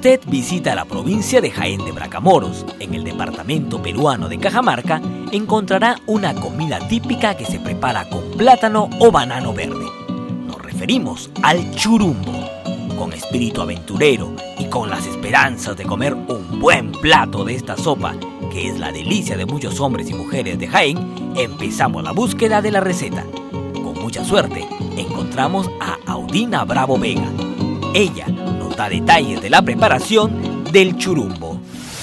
usted visita la provincia de Jaén de Bracamoros, en el departamento peruano de Cajamarca, encontrará una comida típica que se prepara con plátano o banano verde. Nos referimos al churumbo. Con espíritu aventurero y con las esperanzas de comer un buen plato de esta sopa, que es la delicia de muchos hombres y mujeres de Jaén, empezamos la búsqueda de la receta. Con mucha suerte, encontramos a Audina Bravo Vega. Ella nos da detalles de la preparación del churumbo.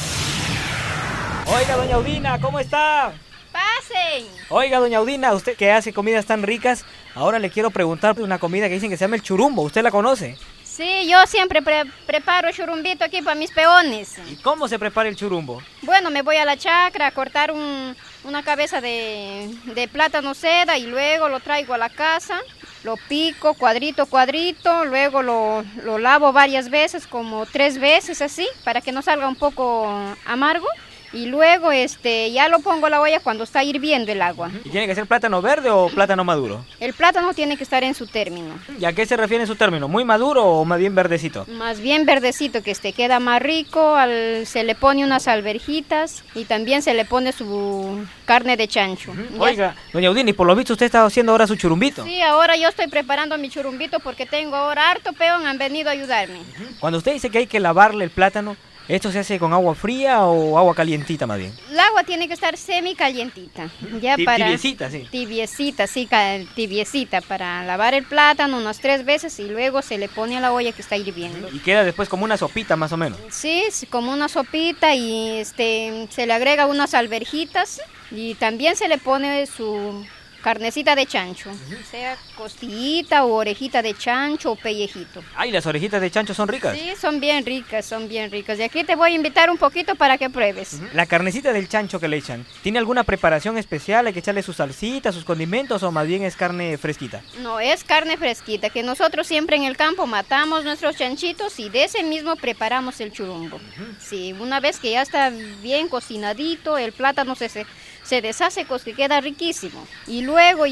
Oiga, doña Audina, ¿cómo está? ¡Pasen! Oiga, doña Audina, usted que hace comidas tan ricas, ahora le quiero preguntar de una comida que dicen que se llama el churumbo. ¿Usted la conoce? Sí, yo siempre preparo churumbito aquí para mis peones. ¿Y cómo se prepara el churumbo? Bueno, me voy a la chacra a cortar una cabeza de plátano seda y luego lo traigo a la casa, lo pico cuadrito, luego lo lavo varias veces, como 3 veces así, para que no salga un poco amargo. Y luego ya lo pongo a la olla cuando está hirviendo el agua. ¿Y tiene que ser plátano verde o plátano maduro? El plátano tiene que estar en su término. ¿Y a qué se refiere en su término? ¿Muy maduro o más bien verdecito? Más bien verdecito, que queda más rico. Se le pone unas alverjitas y también se le pone su carne de chancho. Oiga, doña Audina, y por lo visto usted está haciendo ahora su churumbito. Sí, ahora yo estoy preparando mi churumbito porque tengo ahora harto peón, han venido a ayudarme. Cuando usted dice que hay que lavarle el plátano, ¿esto se hace con agua fría o agua calientita más bien? El agua tiene que estar semicalientita. Tibiecita, sí. Tibiecita, sí, tibiecita, para lavar el plátano unas 3 veces y luego se le pone a la olla que está hirviendo. Y queda después como una sopita más o menos. Sí, como una sopita y se le agrega unas alverjitas y también se le pone su carnecita de chancho, sea costillita o orejita de chancho o pellejito. Ay, las orejitas de chancho son ricas. Sí, son bien ricas, Y aquí te voy a invitar un poquito para que pruebes. La carnecita del chancho que le echan, ¿tiene alguna preparación especial? ¿Hay que echarle sus salsitas, sus condimentos o más bien es carne fresquita? No, es carne fresquita, que nosotros siempre en el campo matamos nuestros chanchitos y de ese mismo preparamos el churumbo. Sí, una vez que ya está bien cocinadito, el plátano se deshace, que queda riquísimo. Y luego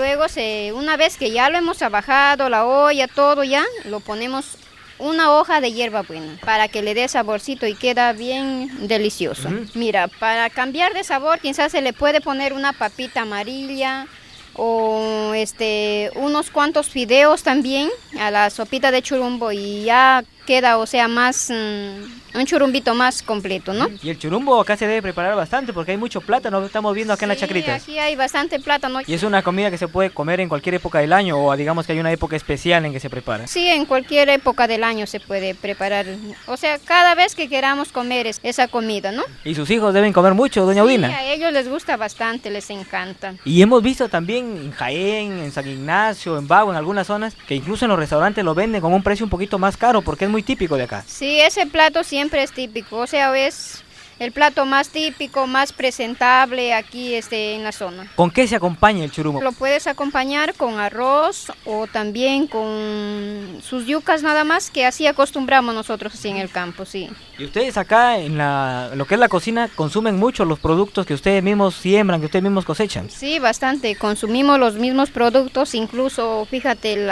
una vez que ya lo hemos abajado, la olla, todo ya, lo ponemos una hoja de hierbabuena para que le dé saborcito y queda bien delicioso. Mira, para cambiar de sabor quizás se le puede poner una papita amarilla o unos cuantos fideos también a la sopita de churumbo y ya queda, más un churumbito más completo, ¿no? Y el churumbo acá se debe preparar bastante porque hay mucho plátano, lo estamos viendo acá en las chacritas. Sí, aquí hay bastante plátano. Y es una comida que se puede comer en cualquier época del año o digamos que hay una época especial en que se prepara. Sí, en cualquier época del año se puede preparar, cada vez que queramos comer esa comida, ¿no? Y sus hijos deben comer mucho, doña Audina. Sí, a ellos les gusta bastante, les encanta. Y hemos visto también en Jaén, en San Ignacio, en Bago, en algunas zonas, que incluso en los restaurantes lo venden con un precio un poquito más caro porque es muy típico de acá. Sí, ese plato siempre es típico, es el plato más típico, más presentable aquí en la zona. ¿Con qué se acompaña el churumbo? Lo puedes acompañar con arroz o también con sus yucas nada más, que así acostumbramos nosotros así en el campo, sí. Y ustedes acá en lo que es la cocina consumen mucho los productos que ustedes mismos siembran, que ustedes mismos cosechan. Sí, bastante, consumimos los mismos productos, incluso fíjate,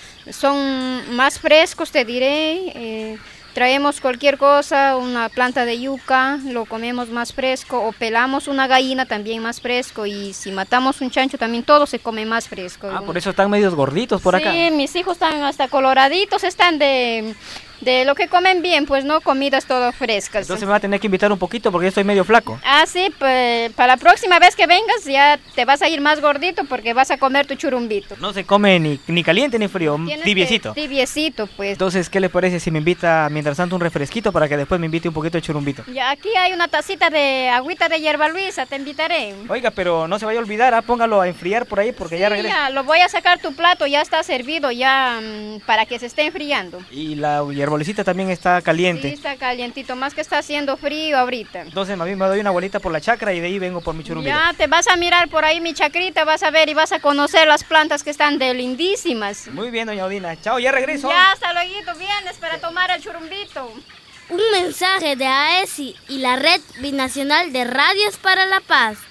son más frescos, te diré. Traemos cualquier cosa, una planta de yuca, lo comemos más fresco, o pelamos una gallina también más fresco, y si matamos un chancho también todo se come más fresco. Por eso están medios gorditos por acá. Sí, mis hijos están hasta coloraditos, están de lo que comen bien, pues no comidas todo frescas. Entonces me va a tener que invitar un poquito porque yo estoy medio flaco. Ah, sí, pues para la próxima vez que vengas ya te vas a ir más gordito porque vas a comer tu churumbito. No se come ni caliente ni frío, tibiecito. Tibiecito, pues. Entonces, ¿qué le parece si me invita mientras tanto un refresquito para que después me invite un poquito de churumbito? Ya, aquí hay una tacita de agüita de hierba luisa, te invitaré. Oiga, pero no se vaya a olvidar, póngalo a enfriar por ahí porque ya regresa. Ya, lo voy a sacar tu plato, ya está servido ya para que se esté enfriando. Y la hierbolicita también está caliente. Sí, está calientito, más que está haciendo frío ahorita. Entonces, más bien me doy una vuelta por la chacra y de ahí vengo por mi churumbito. Ya, te vas a mirar por ahí mi chacrita, vas a ver y vas a conocer las plantas que están de lindísimas. Muy bien, doña Audina. Chao, ya regreso. Ya, hasta luego, vienes para tomar el churumbito. Un mensaje de AESI y la Red Binacional de Radios para la Paz.